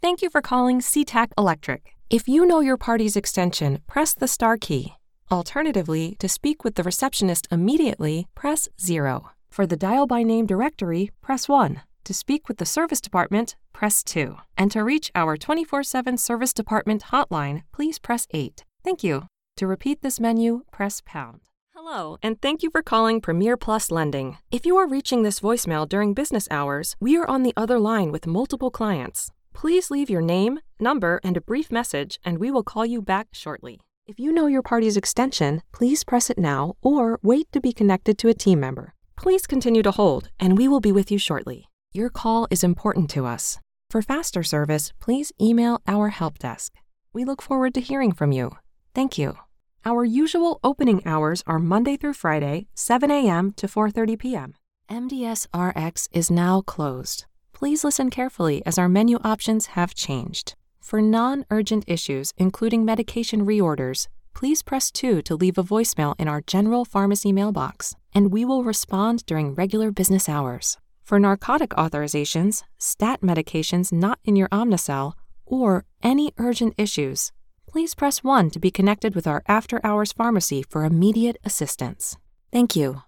Thank you for calling SeaTac Electric. If you know your party's extension, press the star key. Alternatively, to speak with the receptionist immediately, press 0. For the dial by name directory, press 1. To speak with the service department, press 2. And to reach our 24/7 service department hotline, please press 8. Thank you. To repeat this menu, press pound. Hello, and thank you for calling Premier Plus Lending. If you are reaching this voicemail during business hours, we are on the other line with multiple clients. Please leave your name, number, and a brief message, and we will call you back shortly. If you know your party's extension, please press it now or wait to be connected to a team member. Please continue to hold, and we will be with you shortly. Your call is important to us. For faster service, please email our help desk. We look forward to hearing from you. Thank you. Our usual opening hours are Monday through Friday, 7 a.m. to 4:30 p.m. MDS RX is now closed. Please listen carefully as our menu options have changed. For non-urgent issues, including medication reorders, please press 2 to leave a voicemail in our general pharmacy mailbox, and we will respond during regular business hours. For narcotic authorizations, stat medications not in your Omnicell, or any urgent issues, please press 1 to be connected with our after-hours pharmacy for immediate assistance. Thank you.